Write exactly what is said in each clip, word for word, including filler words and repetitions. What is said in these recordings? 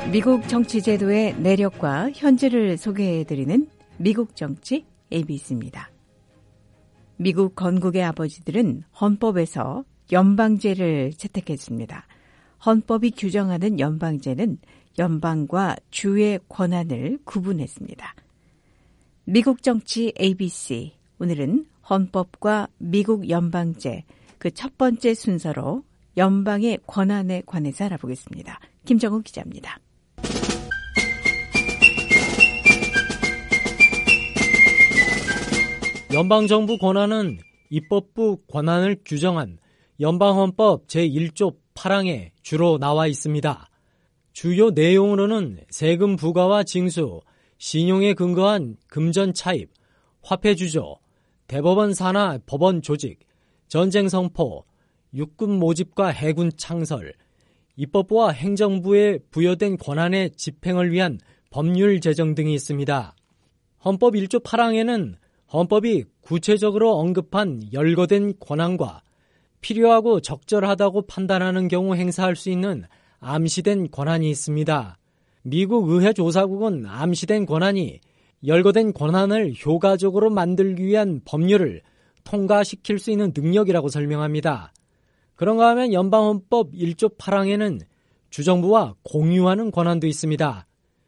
미국 정치 제도의 내력과 현지를 소개해드리는 미국 정치 에이비씨입니다. 미국 건국의 아버지들은 헌법에서 연방제를 채택했습니다. 헌법이 규정하는 연방제는 연방과 주의 권한을 구분했습니다. 미국 정치 에이비씨, 오늘은 헌법과 미국 연방제, 그 첫 번째 순서로 연방의 권한에 관해서 알아보겠습니다. 김정우 기자입니다. 연방정부 권한은 입법부 권한을 규정한 연방헌법 제일 조 팔 항에 주로 나와 있습니다. 주요 내용으로는 세금 부과와 징수, 신용에 근거한 금전 차입, 화폐 주조, 대법원 산하 법원 조직, 전쟁 선포, 육군 모집과 해군 창설, 입법부와 행정부에 부여된 권한의 집행을 위한 법률 제정 등이 있습니다. 헌법 일 조 팔 항에는 헌법이 구체적으로 언급한 열거된 권한과 필요하고 적절하다고 판단하는 경우 행사할 수 있는 암시된 권한이 있습니다. 미국 의회조사국은 암시된 권한이 열거된 권한을 효과적으로 만들기 위한 법률을 통과시킬 수 있는 능력이라고 설명합니다. 그런가 하면 연방헌법 일 조 팔 항에는 주정부와 공유하는 권한도 있습니다.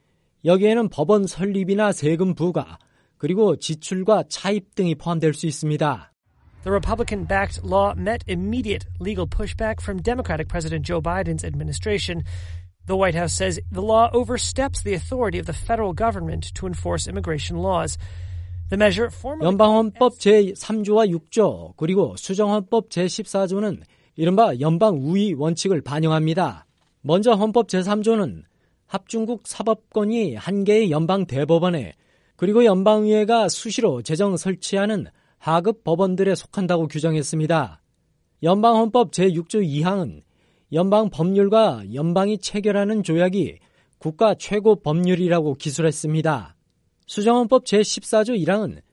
여기에는 법원 설립이나 세금 부과, 그리고 지출과 차입 등이 포함될 수 있습니다. The Republican-backed law met immediate legal pushback from Democratic President Joe Biden's administration. The White House says the law oversteps the authority of the federal government to enforce immigration laws. The measure formally... 연방헌법 제삼 조와 육 조, 그리고 수정헌법 제십사 조는 이른바 연방우위 원칙을 반영합니다. 먼저 헌법 제삼 조는 합중국 사법권이 한 개의 연방 대법원에 그리고 연방의회가 수시로 제정 설치하는 하급 법원들에 속한다고 규정했습니다. 연방헌법 제육 조 이 항은 연방 법률과 연방이 체결하는 조약이 국가 최고 법률이라고 기술했습니다. 수정헌법 제십사 조 일 항은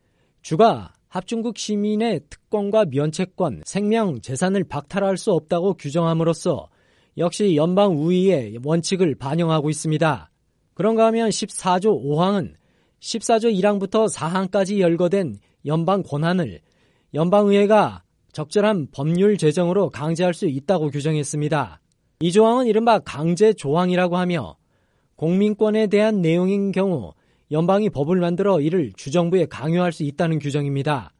주가 합중국 시민의 특권과 면책권, 생명, 재산을 박탈할 수 없다고 규정함으로써 역시 연방우위의 원칙을 반영하고 있습니다. 그런가 하면 십사 조 오 항은 십사 조 일 항부터 사 항까지 열거된 연방 권한을 연방의회가 적절한 법률 제정으로 강제할 수 있다고 규정했습니다. 이 조항은 이른바 강제 조항이라고 하며 공민권에 대한 내용인 경우 연방이 법을 만들어 이를 주정부에 강요할 수 있다는 규정입니다.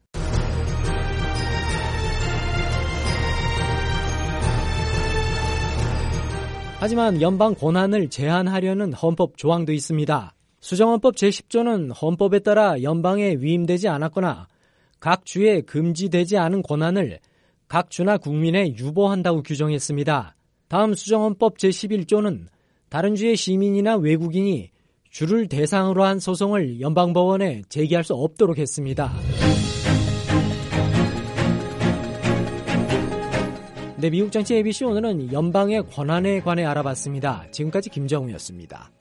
하지만 연방 권한을 제한하려는 헌법 조항도 있습니다. 수정헌법 제십 조는 헌법에 따라 연방에 위임되지 않았거나 각 주에 금지되지 않은 권한을 각 주나 국민에 유보한다고 규정했습니다. 다음 수정헌법 제십일 조는 다른 주의 시민이나 외국인이 주를 대상으로 한 소송을 연방법원에 제기할 수 없도록 했습니다. 네, 미국 정치 에이비씨 오늘은 연방의 권한에 관해 알아봤습니다. 지금까지 김정우였습니다.